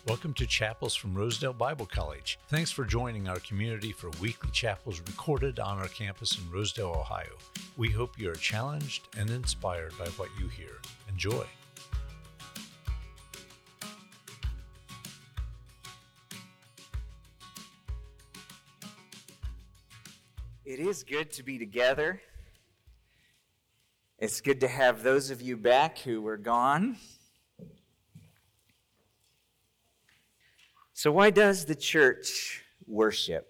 Welcome to Chapels from Rosedale Bible College. Thanks for joining our community for weekly chapels recorded on our campus in Rosedale, Ohio. We hope you are challenged and inspired by what you hear. Enjoy. It is good to be together. It's good to have those of you back who were gone. So why does the church worship?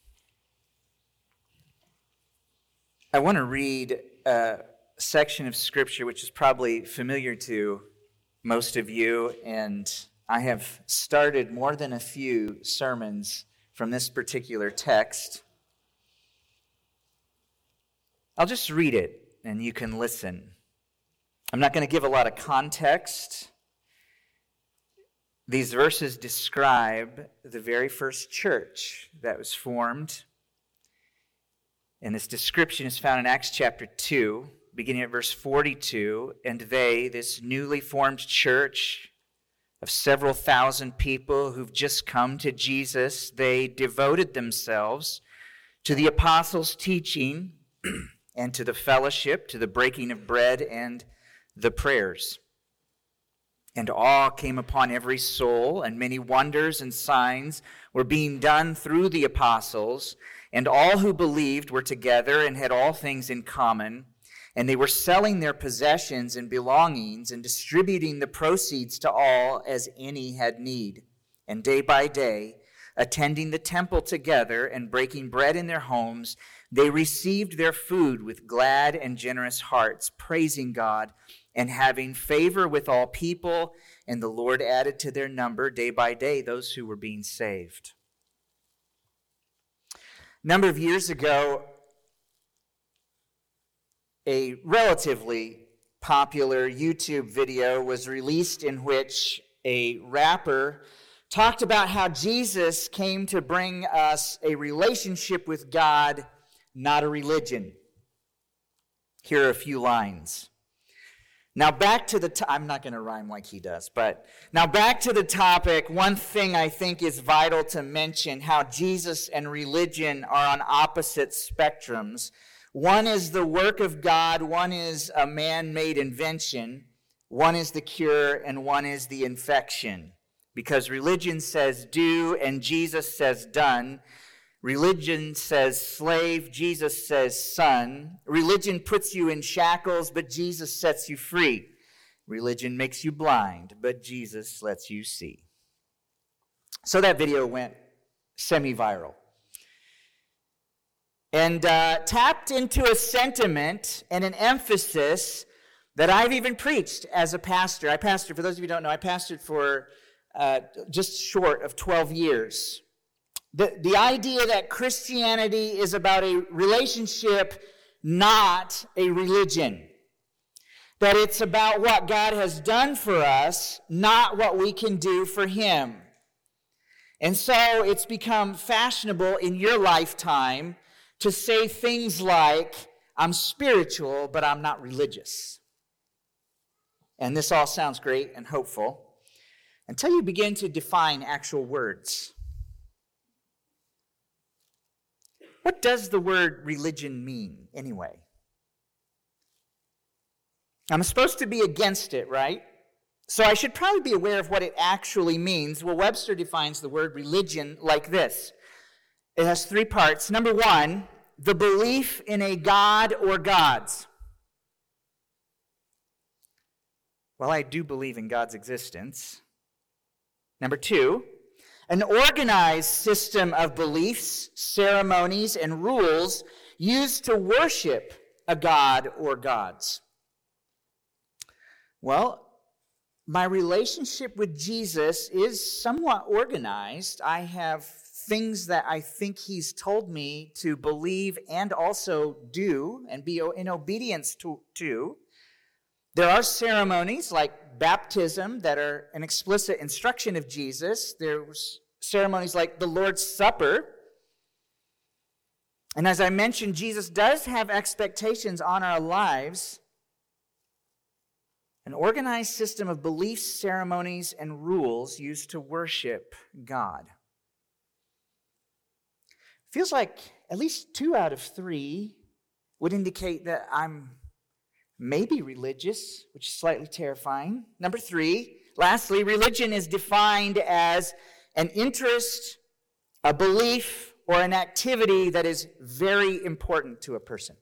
I want to read a section of Scripture which is probably familiar to most of you, and I have started more than a few sermons from this particular text. I'll just read it, and you can listen. I'm not going to give a lot of context. These verses describe the very first church that was formed. And this description is found in Acts chapter 2, beginning at verse 42. And they, this newly formed church of several thousand people who've just come to Jesus, they devoted themselves to the apostles' teaching and to the fellowship, to the breaking of bread and the prayers. And awe came upon every soul, and many wonders and signs were being done through the apostles. And all who believed were together and had all things in common. And they were selling their possessions and belongings and distributing the proceeds to all as any had need. And day by day, attending the temple together and breaking bread in their homes, they received their food with glad and generous hearts, praising God and having favor with all people. And the Lord added to their number day by day those who were being saved. A number of years ago, a relatively popular YouTube video was released in which a rapper talked about how Jesus came to bring us a relationship with God, not a religion. Here are a few lines. Now back to the I'm not going to rhyme like he does, but now back to the topic. One thing I think is vital to mention, how Jesus and religion are on opposite spectrums. One is the work of God, one is a man-made invention, one is the cure, and one is the infection. Because religion says do, and Jesus says done. Religion says slave, Jesus says son. Religion puts you in shackles, but Jesus sets you free. Religion makes you blind, but Jesus lets you see. So that video went semi-viral. And tapped into a sentiment and an emphasis that I've even preached as a pastor. I pastored, for those of you who don't know, I pastored for just short of 12 years. The idea that Christianity is about a relationship, not a religion. That it's about what God has done for us, not what we can do for Him. And so it's become fashionable in your lifetime to say things like, I'm spiritual, but I'm not religious. And this all sounds great and hopeful until you begin to define actual words. What does the word religion mean, anyway? I'm supposed to be against it, right? So I should probably be aware of what it actually means. Well, Webster defines the word religion like this. It has three parts. Number one, the belief in a god or gods. Well, I do believe in God's existence. Number two, an organized system of beliefs, ceremonies, and rules used to worship a god or gods. Well, my relationship with Jesus is somewhat organized. I have things that I think He's told me to believe and also do and be in obedience to. There are ceremonies like baptism that are an explicit instruction of Jesus. There's ceremonies like the Lord's Supper. And as I mentioned, Jesus does have expectations on our lives. An organized system of beliefs, ceremonies, and rules used to worship God. Feels like at least 2 out of 3 would indicate that I'm maybe religious, which is slightly terrifying. Number 3, lastly, religion is defined as an interest, a belief, or an activity that is very important to a person.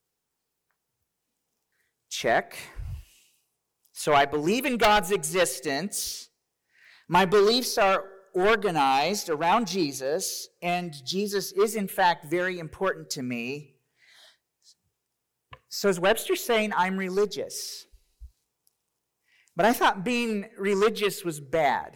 Check. So I believe in God's existence. My beliefs are organized around Jesus, and Jesus is in fact very important to me. So is Webster saying I'm religious? But I thought being religious was bad.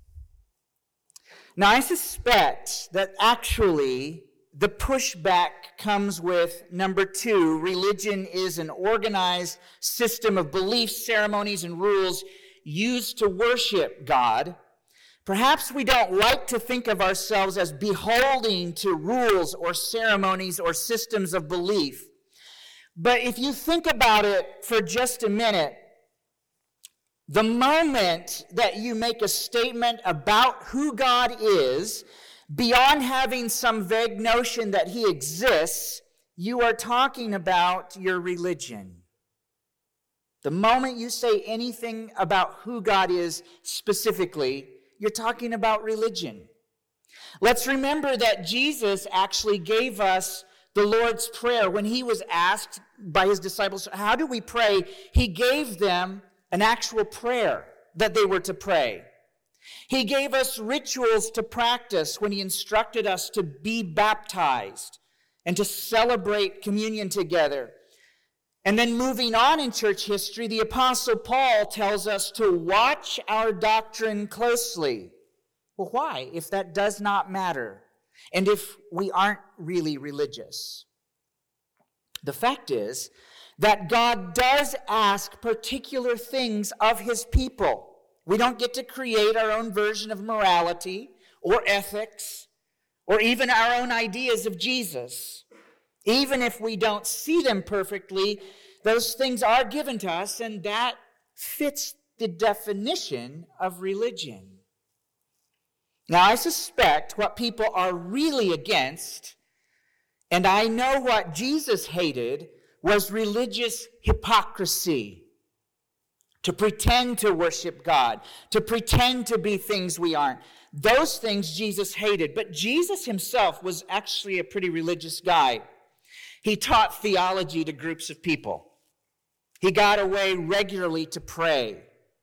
Now I suspect that actually the pushback comes with number 2, religion is an organized system of beliefs, ceremonies, and rules used to worship God. Perhaps we don't like to think of ourselves as beholding to rules or ceremonies or systems of belief. But if you think about it for just a minute, the moment that you make a statement about who God is, beyond having some vague notion that he exists, you are talking about your religion. The moment you say anything about who God is specifically, you're talking about religion. Let's remember that Jesus actually gave us the Lord's Prayer. When he was asked by his disciples, how do we pray? He gave them an actual prayer that they were to pray. He gave us rituals to practice when he instructed us to be baptized and to celebrate communion together. And then moving on in church history, the Apostle Paul tells us to watch our doctrine closely. Well, why, if that does not matter, and if we aren't really religious? The fact is that God does ask particular things of his people. We don't get to create our own version of morality or ethics or even our own ideas of Jesus. Even if we don't see them perfectly, those things are given to us, and that fits the definition of religion. Now, I suspect what people are really against, and I know what Jesus hated, was religious hypocrisy. To pretend to worship God, to pretend to be things we aren't. Those things Jesus hated. But Jesus himself was actually a pretty religious guy. He taught theology to groups of people. He got away regularly to pray.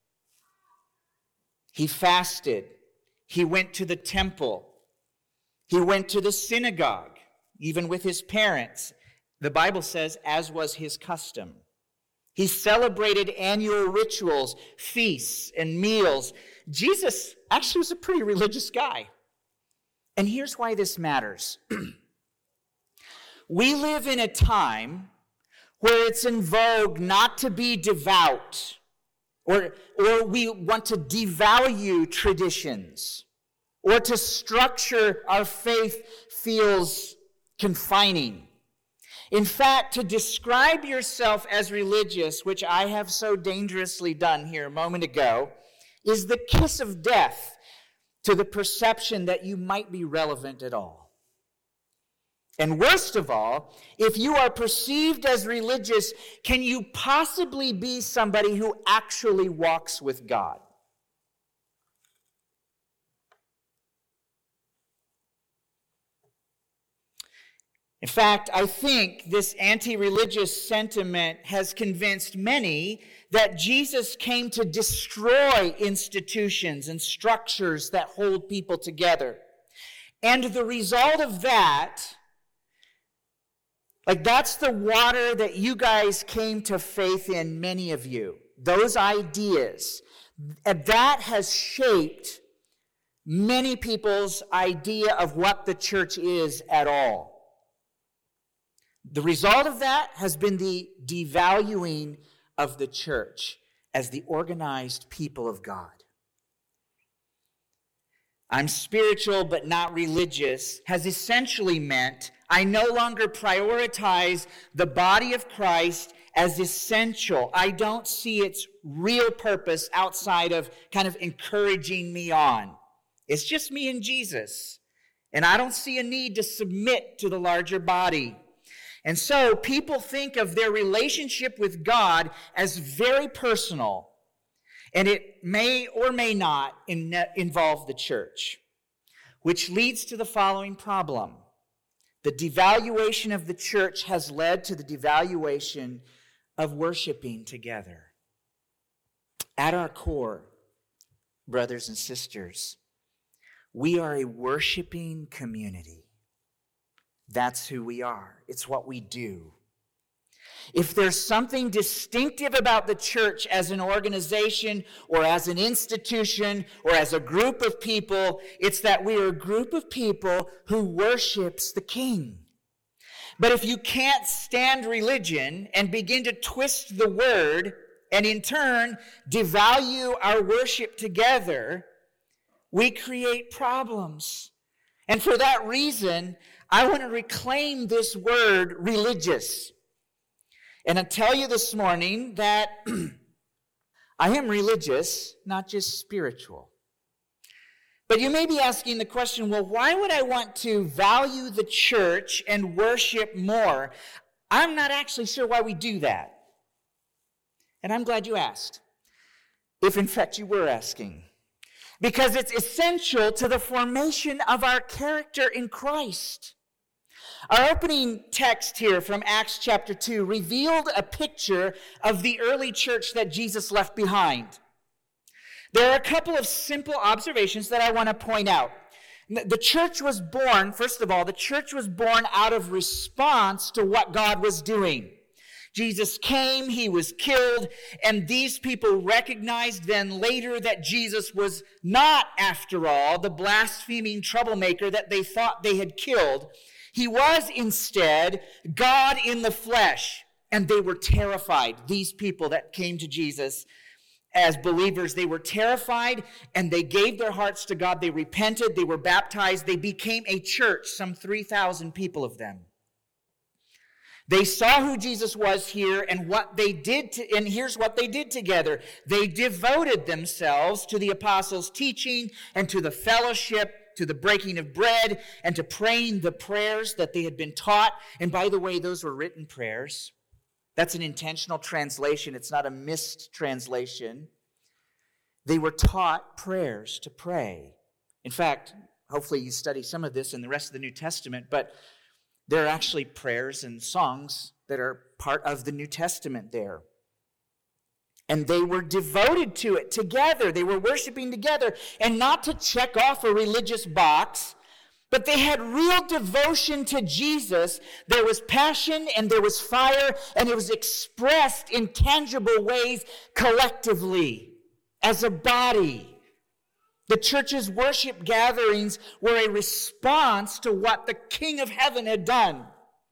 He fasted. He went to the temple. He went to the synagogue, even with his parents. The Bible says, as was his custom. He celebrated annual rituals, feasts, and meals. Jesus actually was a pretty religious guy. And here's why this matters. We live in a time where it's in vogue not to be devout, or we want to devalue traditions, or to structure our faith feels confining. In fact, to describe yourself as religious, which I have so dangerously done here a moment ago, is the kiss of death to the perception that you might be relevant at all. And worst of all, if you are perceived as religious, can you possibly be somebody who actually walks with God? In fact, I think this anti-religious sentiment has convinced many that Jesus came to destroy institutions and structures that hold people together. And the result of that, that's the water that you guys came to faith in, many of you. Those ideas. And that has shaped many people's idea of what the church is at all. The result of that has been the devaluing of the church as the organized people of God. I'm spiritual but not religious has essentially meant I no longer prioritize the body of Christ as essential. I don't see its real purpose outside of kind of encouraging me on. It's just me and Jesus. And I don't see a need to submit to the larger body. And so people think of their relationship with God as very personal. And it may or may not involve the church, which leads to the following problem. The devaluation of the church has led to the devaluation of worshiping together. At our core, brothers and sisters, we are a worshiping community. That's who we are. It's what we do. If there's something distinctive about the church as an organization or as an institution or as a group of people, it's that we are a group of people who worships the King. But if you can't stand religion and begin to twist the word and in turn devalue our worship together, we create problems. And for that reason, I want to reclaim this word religious. And I tell you this morning that I am religious, not just spiritual. But you may be asking the question, well, why would I want to value the church and worship more? I'm not actually sure why we do that. And I'm glad you asked, if in fact you were asking. Because it's essential to the formation of our character in Christ. Our opening text here from Acts chapter 2 revealed a picture of the early church that Jesus left behind. There are a couple of simple observations that I want to point out. The church was born, first of all, the church was born out of response to what God was doing. Jesus came, he was killed, and these people recognized then later that Jesus was not, after all, the blaspheming troublemaker that they thought they had killed. He was instead God in the flesh, and they were terrified. These people that came to Jesus as believers, they were terrified, and they gave their hearts to God. They repented, they were baptized, they became a church, some 3,000 people of them. They saw who Jesus was here and what they did, and here's what they did together. They devoted themselves to the apostles' teaching and to the fellowship, to the breaking of bread, and to praying the prayers that they had been taught. And by the way, those were written prayers. That's an intentional translation. It's not a missed translation. They were taught prayers to pray. In fact, hopefully you study some of this in the rest of the New Testament, but there are actually prayers and songs that are part of the New Testament there. And they were devoted to it together. They were worshiping together. And not to check off a religious box, but they had real devotion to Jesus. There was passion and there was fire, and it was expressed in tangible ways collectively as a body. The church's worship gatherings were a response to what the King of Heaven had done.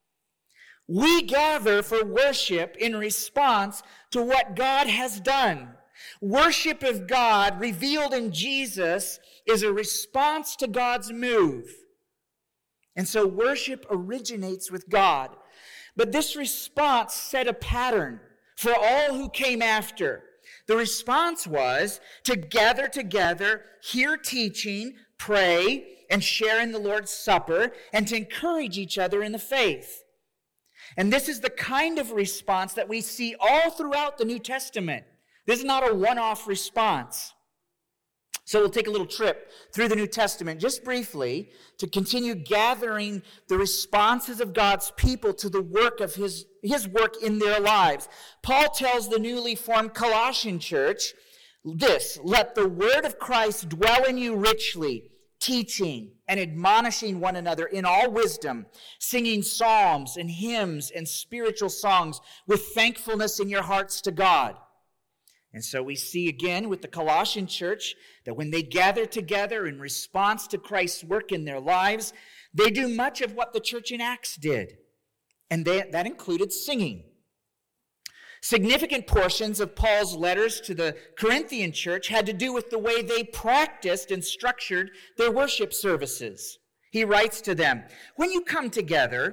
We gather for worship in response to what God has done. Worship of God revealed in Jesus is a response to God's move. And so worship originates with God. But this response set a pattern for all who came after. The response was to gather together, hear teaching, pray, and share in the Lord's Supper, and to encourage each other in the faith. And this is the kind of response that we see all throughout the New Testament. This is not a one-off response. So we'll take a little trip through the New Testament just briefly to continue gathering the responses of God's people to the work of his work in their lives. Paul tells the newly formed Colossian church this: let the word of Christ dwell in you richly, teaching and admonishing one another in all wisdom, singing psalms and hymns and spiritual songs with thankfulness in your hearts to God. And so we see again with the Colossian church that when they gather together in response to Christ's work in their lives, they do much of what the church in Acts did. And that included singing. Significant portions of Paul's letters to the Corinthian church had to do with the way they practiced and structured their worship services. He writes to them, when you come together,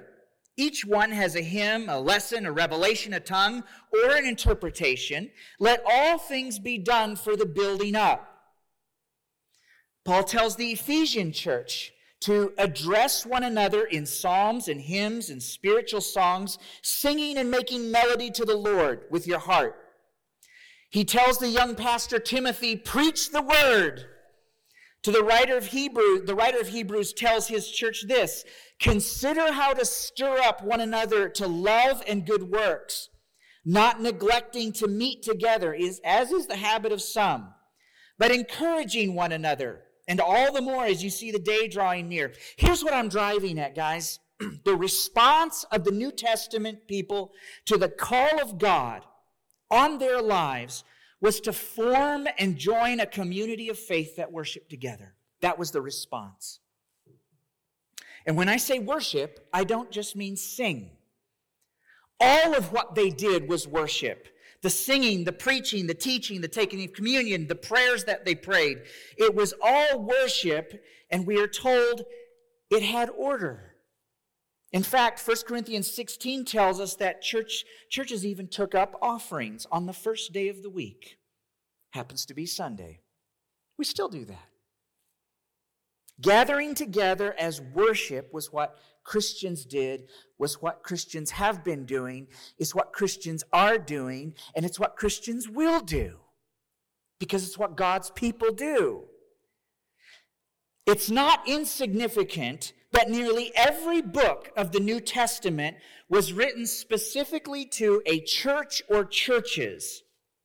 Each one has a hymn, a lesson, a revelation, a tongue, or an interpretation. Let all things be done for the building up. Paul tells the Ephesian church to address one another in psalms and hymns and spiritual songs, singing and making melody to the Lord with your heart. He tells the young pastor Timothy, preach the word. To the writer of Hebrews tells his church this, consider how to stir up one another to love and good works, not neglecting to meet together, as is the habit of some, but encouraging one another, and all the more as you see the day drawing near. Here's what I'm driving at, guys. The response of the New Testament people to the call of God on their lives was to form and join a community of faith that worshiped together. That was the response. And when I say worship, I don't just mean sing. All of what they did was worship. The singing, the preaching, the teaching, the taking of communion, the prayers that they prayed. It was all worship, and we are told it had order. In fact, 1 Corinthians 16 tells us that churches even took up offerings on the first day of the week. Happens to be Sunday. We still do that. Gathering together as worship was what Christians did, was what Christians have been doing, is what Christians are doing, and it's what Christians will do. Because it's what God's people do. It's not insignificant that nearly every book of the New Testament was written specifically to a church or churches.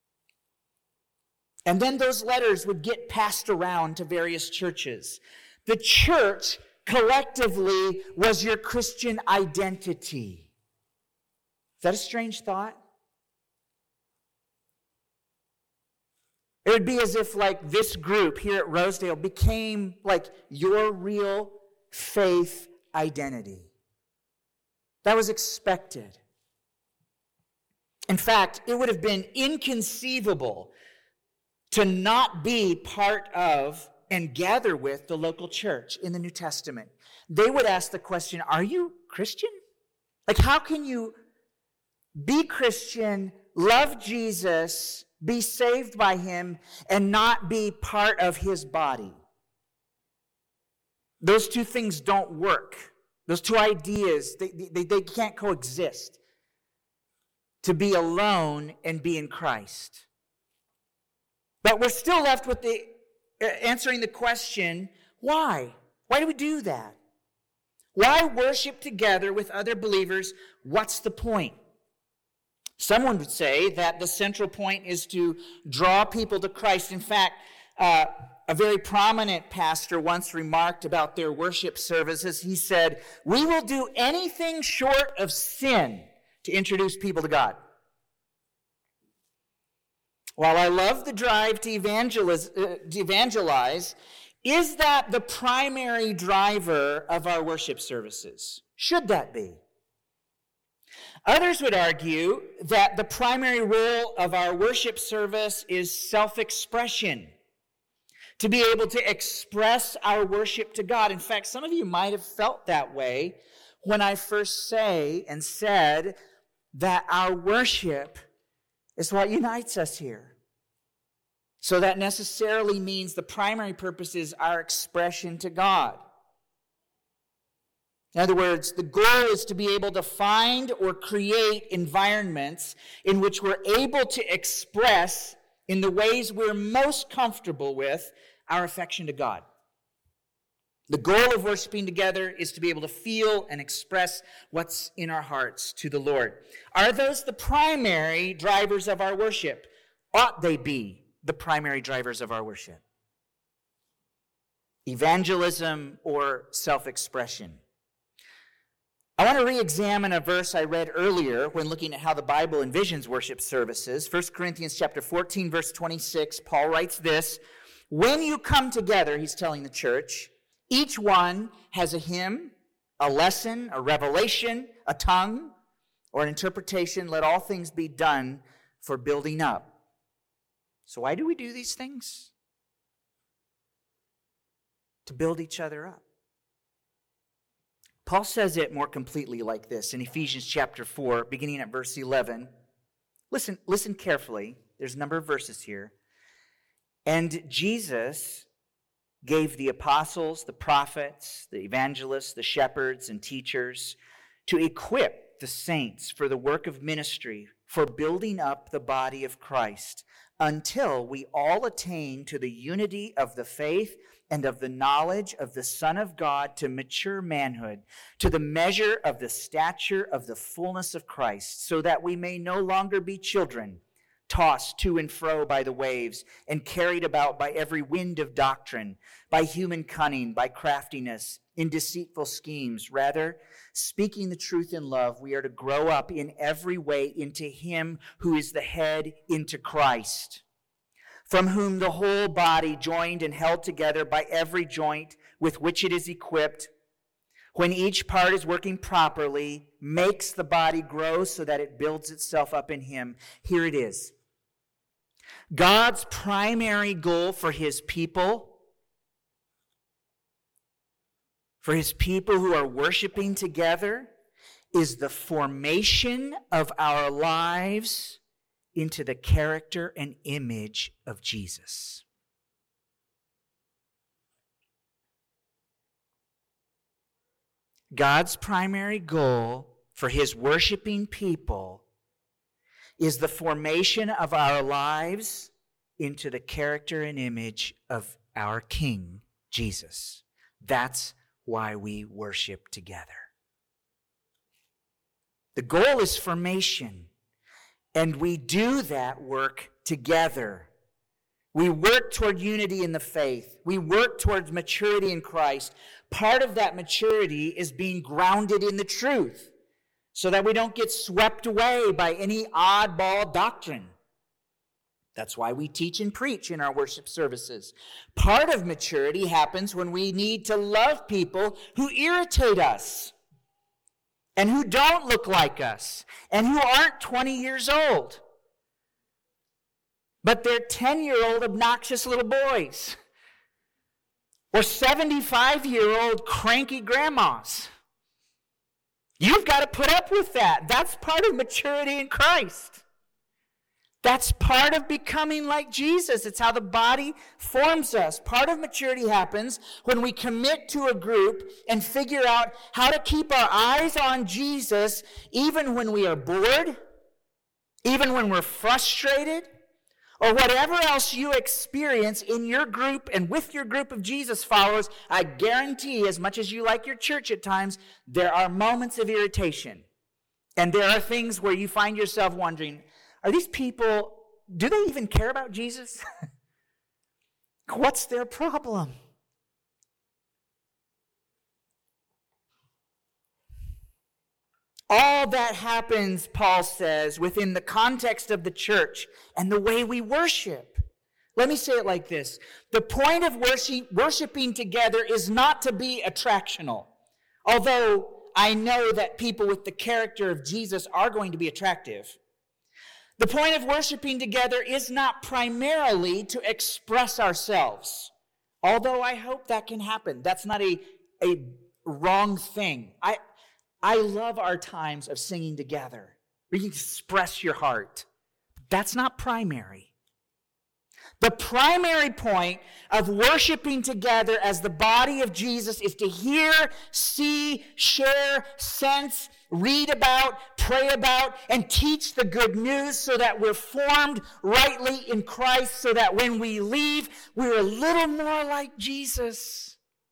And then those letters would get passed around to various churches. The church collectively was your Christian identity. Is that a strange thought? It would be as if like this group here at Rosedale became like your real faith identity. That was expected. In fact, it would have been inconceivable to not be part of and gather with the local church in the New Testament. They would ask the question, are you Christian? Like, how can you be Christian, love Jesus, be saved by him, and not be part of his body? Those two things don't work. Those two ideas, they can't coexist. To be alone and be in Christ. But we're still left with answering the question, why? Why do we do that? Why worship together with other believers? What's the point? Someone would say that the central point is to draw people to Christ. In fact, a very prominent pastor once remarked about their worship services. He said, we will do anything short of sin to introduce people to God. While I love the drive to evangelize, is that the primary driver of our worship services? Should that be? Others would argue that the primary role of our worship service is self-expression, to be able to express our worship to God. In fact, some of you might have felt that way when I first said that our worship is what unites us here. So that necessarily means the primary purpose is our expression to God. In other words, the goal is to be able to find or create environments in which we're able to express, in the ways we're most comfortable with, our affection to God. The goal of worshiping together is to be able to feel and express what's in our hearts to the Lord. Are those the primary drivers of our worship? Ought they be the primary drivers of our worship? Evangelism or self-expression? I want to re-examine a verse I read earlier when looking at how the Bible envisions worship services. 1 Corinthians chapter 14, verse 26, Paul writes this, when you come together, he's telling the church, each one has a hymn, a lesson, a revelation, a tongue, or an interpretation. Let all things be done for building up. So why do we do these things? To build each other up. Paul says it more completely like this in Ephesians chapter 4, beginning at verse 11. Listen carefully. There's a number of verses here. And Jesus gave the apostles, the prophets, the evangelists, the shepherds, and teachers to equip the saints for the work of ministry, for building up the body of Christ, until we all attain to the unity of the faith and of the knowledge of the Son of God, to mature manhood, to the measure of the stature of the fullness of Christ, so that we may no longer be children, tossed to and fro by the waves, and carried about by every wind of doctrine, by human cunning, by craftiness, in deceitful schemes. Rather, speaking the truth in love, we are to grow up in every way into Him who is the head, into Christ, from whom the whole body, joined and held together by every joint with which it is equipped, when each part is working properly, makes the body grow so that it builds itself up in Him. Here it is. God's primary goal for His people who are worshiping together, is the formation of our lives into the character and image of Jesus. God's primary goal for His worshiping people is the formation of our lives into the character and image of our King, Jesus. That's why we worship together. The goal is formation, and we do that work together. We work toward unity in the faith. We work towards maturity in Christ. Part of that maturity is being grounded in the truth, so that we don't get swept away by any oddball doctrine. That's why we teach and preach in our worship services. Part of maturity happens when we need to love people who irritate us and who don't look like us and who aren't 20 years old, but they're 10-year-old obnoxious little boys or 75-year-old cranky grandmas. You've got to put up with that. That's part of maturity in Christ. That's part of becoming like Jesus. It's how the body forms us. Part of maturity happens when we commit to a group and figure out how to keep our eyes on Jesus even when we are bored, even when we're frustrated, or whatever else you experience in your group and with your group of Jesus followers. I guarantee, as much as you like your church at times, there are moments of irritation. And there are things where you find yourself wondering, are these people, do they even care about Jesus? What's their problem? All that happens, Paul says, within the context of the church and the way we worship. Let me say it like this. The point of worshiping together is not to be attractional. Although I know that people with the character of Jesus are going to be attractive. The point of worshiping together is not primarily to express ourselves. Although I hope that can happen. That's not a wrong thing. I love our times of singing together, where you express your heart. That's not primary. The primary point of worshiping together as the body of Jesus is to hear, see, share, sense, read about, pray about, and teach the good news so that we're formed rightly in Christ, so that when we leave, we're a little more like Jesus.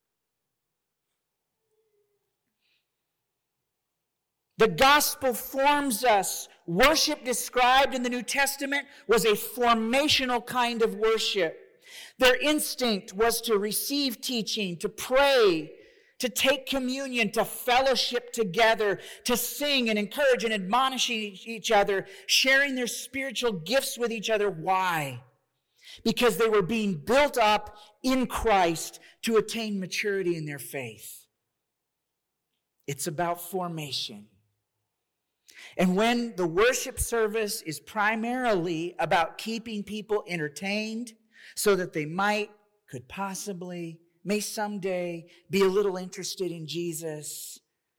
The gospel forms us. Worship described in the New Testament was a formational kind of worship. Their instinct was to receive teaching, to pray, to take communion, to fellowship together, to sing and encourage and admonish each other, sharing their spiritual gifts with each other. Why? Because they were being built up in Christ to attain maturity in their faith. It's about formation. And when the worship service is primarily about keeping people entertained so that they could possibly, may someday be a little interested in Jesus,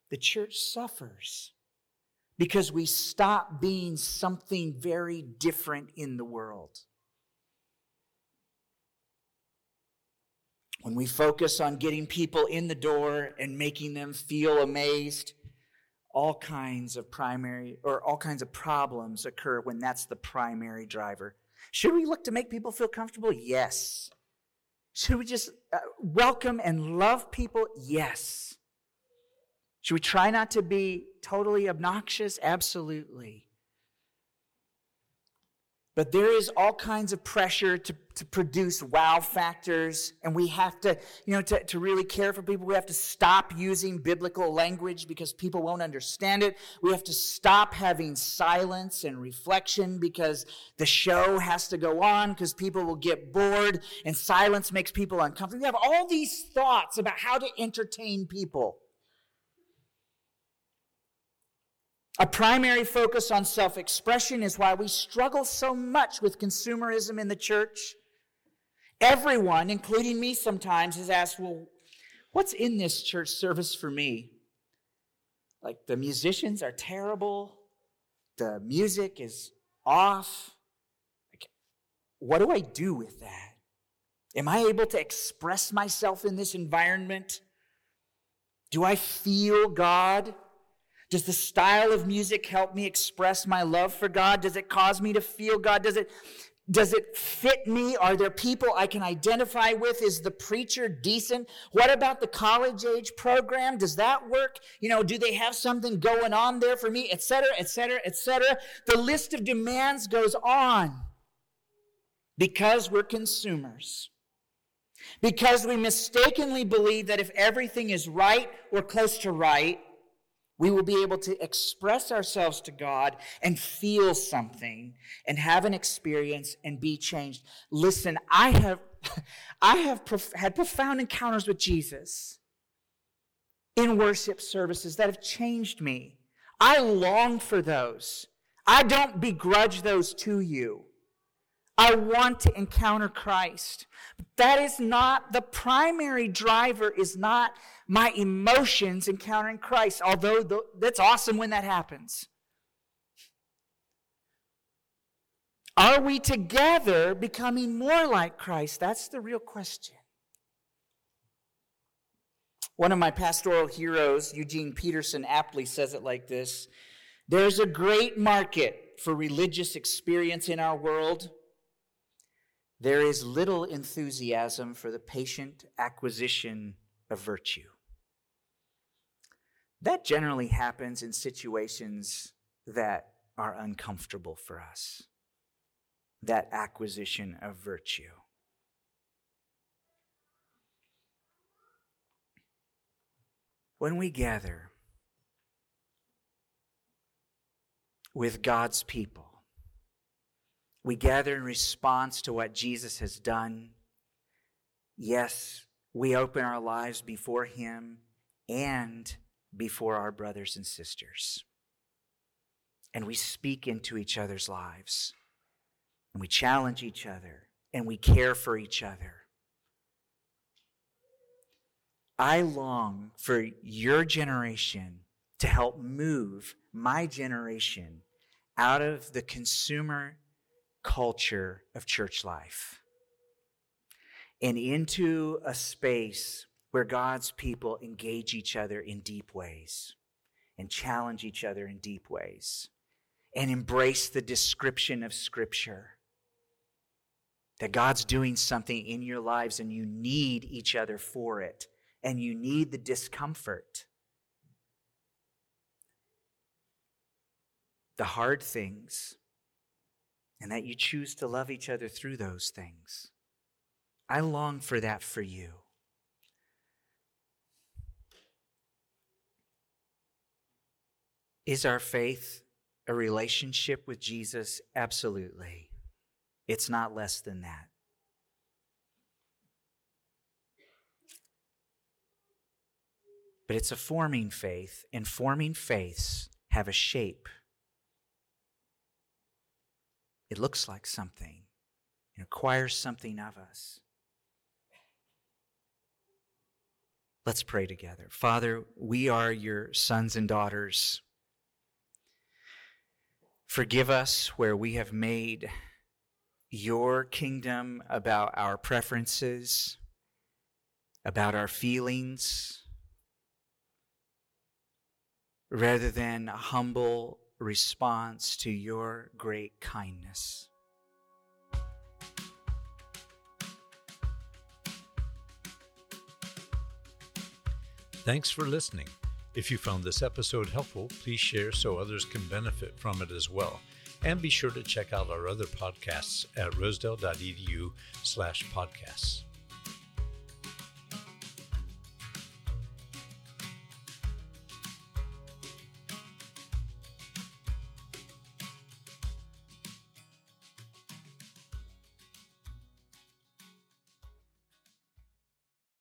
the church suffers because we stop being something very different in the world. When we focus on getting people in the door and making them feel amazed, all kinds of problems occur when that's the primary driver. Should we look to make people feel comfortable? Yes. Should we just welcome and love people? Yes. Should we try not to be totally obnoxious? Absolutely. But there is all kinds of pressure to produce wow factors, and we have to, to really care for people, we have to stop using biblical language because people won't understand it. We have to stop having silence and reflection because the show has to go on because people will get bored, and silence makes people uncomfortable. We have all these thoughts about how to entertain people. A primary focus on self-expression is why we struggle so much with consumerism in the church. Everyone, including me sometimes, has asked, well, what's in this church service for me? Like, the musicians are terrible. The music is off. Like, what do I do with that? Am I able to express myself in this environment? Do I feel God? Does the style of music help me express my love for God? Does it cause me to feel God? Does it fit me? Are there people I can identify with? Is the preacher decent? What about the college age program? Does that work? Do they have something going on there for me? Et cetera, et cetera, et cetera. The list of demands goes on because we're consumers. Because we mistakenly believe that if everything is right or close to right, we will be able to express ourselves to God and feel something and have an experience and be changed. Listen, I have had profound encounters with Jesus in worship services that have changed me. I long for those. I don't begrudge those to you. I want to encounter Christ. But that is not, the primary driver is not my emotions encountering Christ, although that's awesome when that happens. Are we together becoming more like Christ? That's the real question. One of my pastoral heroes, Eugene Peterson, aptly says it like this: there's a great market for religious experience in our world. There is little enthusiasm for the patient acquisition of virtue. That generally happens in situations that are uncomfortable for us. That acquisition of virtue. When we gather with God's people, we gather in response to what Jesus has done. Yes, we open our lives before Him and before our brothers and sisters. And we speak into each other's lives. And we challenge each other. And we care for each other. I long for your generation to help move my generation out of the consumer culture of church life and into a space where God's people engage each other in deep ways and challenge each other in deep ways and embrace the description of Scripture that God's doing something in your lives and you need each other for it and you need the discomfort, the hard things, and that you choose to love each other through those things. I long for that for you. Is our faith a relationship with Jesus? Absolutely. It's not less than that. But it's a forming faith, and forming faiths have a shape. It looks like something. It requires something of us. Let's pray together. Father, we are your sons and daughters. Forgive us where we have made your kingdom about our preferences, about our feelings, rather than a humble response to your great kindness. Thanks for listening. If you found this episode helpful, please share so others can benefit from it as well. And be sure to check out our other podcasts at rosedale.edu/podcasts.